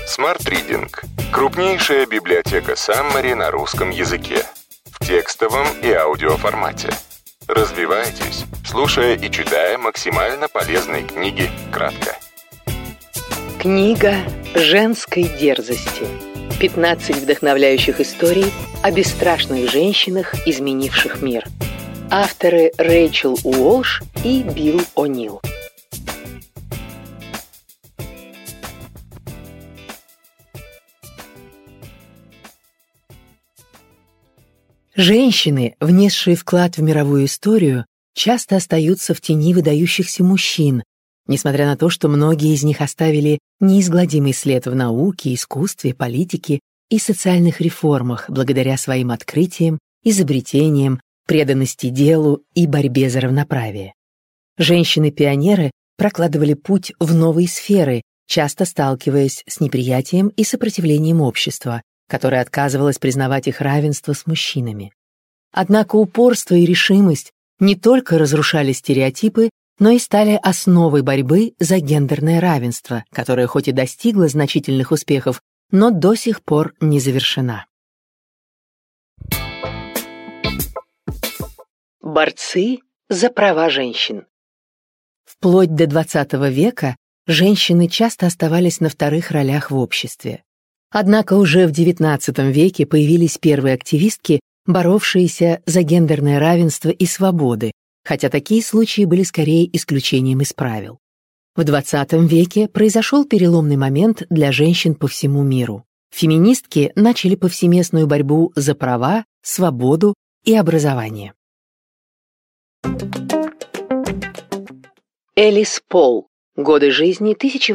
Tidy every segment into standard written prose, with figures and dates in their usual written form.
Smart Reading – крупнейшая библиотека Summary на русском языке. В текстовом и аудиоформате. Развивайтесь, слушая и читая максимально полезные книги кратко. Книга женской дерзости. 15 вдохновляющих историй о бесстрашных женщинах, изменивших мир. Авторы Рэйчел Уолш и Билл О'Нил. Женщины, внесшие вклад в мировую историю, часто остаются в тени выдающихся мужчин, несмотря на то, что многие из них оставили неизгладимый след в науке, искусстве, политике и социальных реформах благодаря своим открытиям, изобретениям, преданности делу и борьбе за равноправие. Женщины-пионеры прокладывали путь в новые сферы, часто сталкиваясь с неприятием и сопротивлением общества, которое отказывалось признавать их равенство с мужчинами. Однако упорство и решимость не только разрушали стереотипы, но и стали основой борьбы за гендерное равенство, которое хоть и достигло значительных успехов, но до сих пор не завершена. Борцы за права женщин. Вплоть до XX века женщины часто оставались на вторых ролях в обществе. Однако уже в XIX веке появились первые активистки, боровшиеся за гендерное равенство и свободы, хотя такие случаи были скорее исключением из правил. В XX веке произошел переломный момент для женщин по всему миру. Феминистки начали повсеместную борьбу за права, свободу и образование. Элис Пол. Годы жизни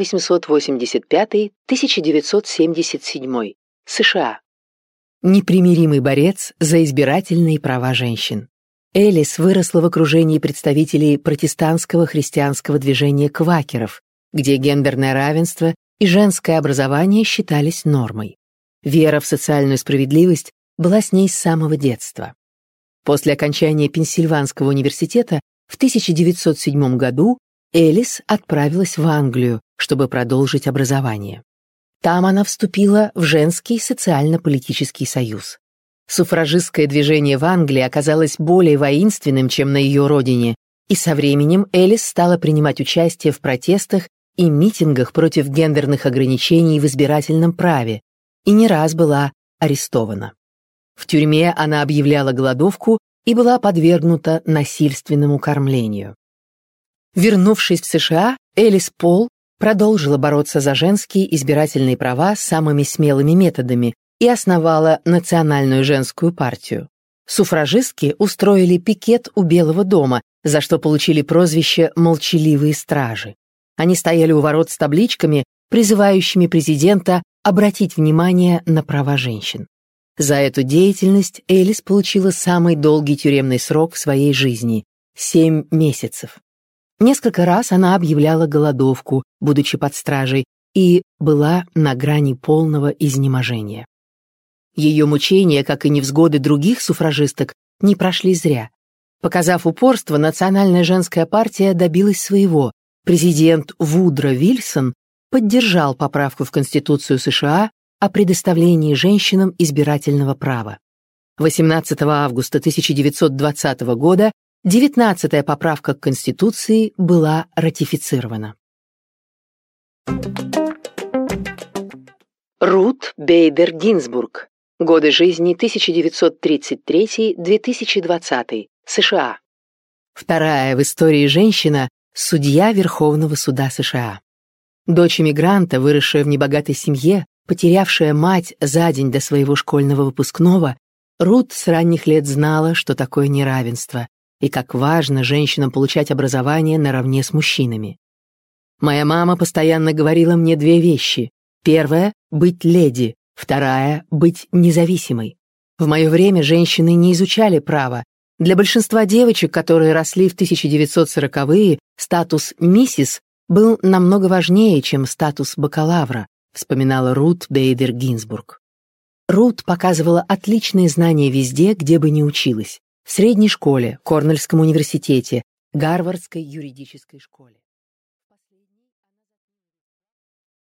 1885-1977. США. Непримиримый борец за избирательные права женщин. Элис выросла в окружении представителей протестантского христианского движения квакеров, где гендерное равенство и женское образование считались нормой. Вера в социальную справедливость была с ней с самого детства. После окончания Пенсильванского университета в 1907 году Элис отправилась в Англию, чтобы продолжить образование. Там она вступила в женский социально-политический союз. Суфражистское движение в Англии оказалось более воинственным, чем на ее родине, и со временем Элис стала принимать участие в протестах и митингах против гендерных ограничений в избирательном праве и не раз была арестована. В тюрьме она объявляла голодовку и была подвергнута насильственному кормлению. Вернувшись в США, Элис Пол продолжила бороться за женские избирательные права самыми смелыми методами и основала Национальную женскую партию. Суфражистки устроили пикет у Белого дома, за что получили прозвище «молчаливые стражи». Они стояли у ворот с табличками, призывающими президента обратить внимание на права женщин. За эту деятельность Элис получила самый долгий тюремный срок в своей жизни – 7 месяцев. Несколько раз она объявляла голодовку, будучи под стражей, и была на грани полного изнеможения. Ее мучения, как и невзгоды других суфражисток, не прошли зря. Показав упорство, Национальная женская партия добилась своего. Президент Вудро Вильсон поддержал поправку в Конституцию США о предоставлении женщинам избирательного права. 18 августа 1920 года 19-я поправка к Конституции была ратифицирована. Рут Бейдер Гинзбург. Годы жизни 1933-2020. США. Вторая в истории женщина, судья Верховного суда США. Дочь эмигранта, выросшая в небогатой семье, потерявшая мать за день до своего школьного выпускного, Рут с ранних лет знала, что такое неравенство, и как важно женщинам получать образование наравне с мужчинами. Моя мама постоянно говорила мне 2 вещи. Первая — быть леди, вторая — быть независимой. В мое время женщины не изучали право. Для большинства девочек, которые росли в 1940-е, статус «миссис» был намного важнее, чем статус бакалавра, вспоминала Рут Бейдер Гинзбург. Рут показывала отличные знания везде, где бы ни училась. В средней школе, Корнельском университете, Гарвардской юридической школе.